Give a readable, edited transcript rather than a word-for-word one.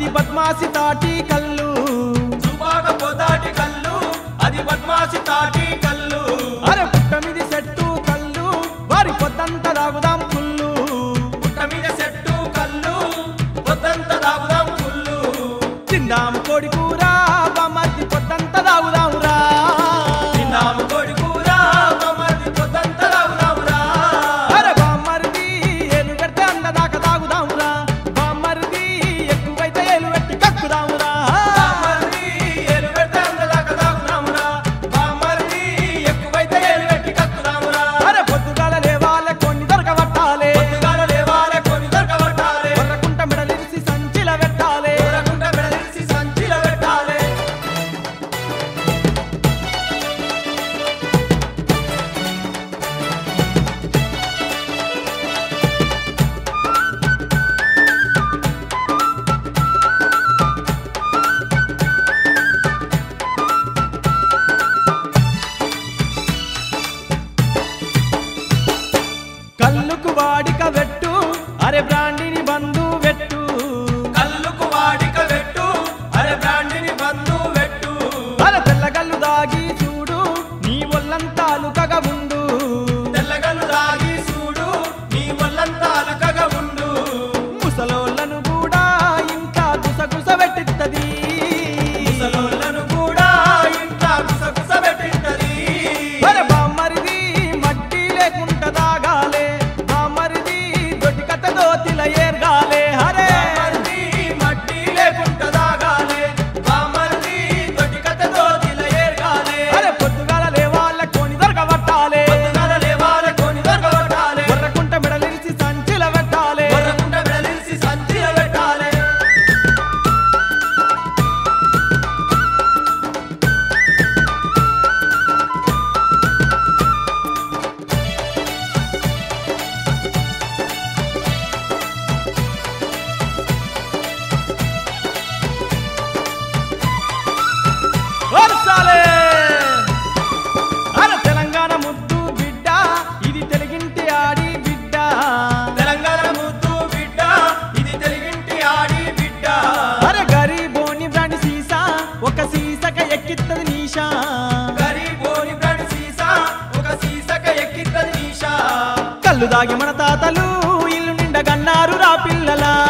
అది బద్మాసి తాటి కల్లు చుబాక పొదాటి కల్లు అది బద్మాసి తాటి కల్లు అరే పుట్ట మీద చెట్టు కల్లు వారి పొద్దంత తాగుదాం పుల్లు పుట్ట మీద చెట్టు కల్లు పొద్దంత తాగుదాం పుల్లు తిందాం కోడి కూర బామర్ది పొద్దంత తాగుదాంరా తిన్నాము కోడి కూర బామర్ది పొద్దంత తాగుదాంరా అరే బామర్ది ఏలు పెడితే అందదాకా తాగుదాంరా బామర్ది ఎక్కువైతే ఏలు పెట్టి కక్కుదాంరా బామర్ది ఏలు పెడితే అందదాకా తాగుదాంరా బామర్ది ఎక్కువైతే ఏలు పెట్టి కక్కుదాంరా అరే పొద్దుగాల లేవాలే కొన్ని దొరకబట్టాలే పొద్దుగాల లేవాలే కొన్ని దొరకబట్టాలే కొర్రకుంట మెడలిరిసి సంచిల పెట్టాలే దూరకుంట మెడలిసి సంచిలో పెట్టాలే కల్లుకు వాడిక వెట్టు అరే బ్రాండిని బంధు వెట్టు కల్లుకు వాడిక పెట్టు అరే బ్రాండిని బంధు పెట్టు అరే తెల్లగల్లు దాగి చూడు నీ ఒళ్ళంతా అలుకగా ఉండు తెల్లగలు రాగి చూడు నీ ఒళ్ళంతా అలకగా ఉండు ముసలోళ్ళను కూడా ఇంకా గుసగుస పెట్టిత్తది ముసలోళ్ళను కూడా ఇంట్లో గుసగుస పెట్టింటది అరే బామ్మరిది మట్టి లేకుంట దాగాలే బామ్మరిది దొడ్డి కట్ట దోతిల ఏర్గాలే హరే బామర్ది మట్టి లేకుంట దాగాలే బామర్ది దొడ్డికత దోతిల ఏర్గాలే అరే పొద్దుగాల లేవాళ్ళ కొని దొరకబట్టాలే పొద్దుగాల లేవాలే కొని దొరకబట్టాలే కొర్రకుంట మెడలిరిసి సంచిల పెట్టాలే కొర్రకుంట మెడలిసి సంచిలో పెట్టాలే వరసాలే అరే తెలంగాణ ముద్దు బిడ్డ ఇది తెలుగింటి ఆడి బిడ్డ తెలంగాణ ముద్దు బిడ్డ ఇది తెలుగింటి ఆడి బిడ్డ అరే గరీబోని బ్రాండ్ సీసా ఒక సీసక ఎక్కిత్తది నీషా గరీబోని బ్రాండ్ సీసా ఒక సీసక ఎక్కిత్తది నీషా కళ్ళు దాగి మన తాతలు ఇల్లు నిండా గన్నారు రా పిల్లలా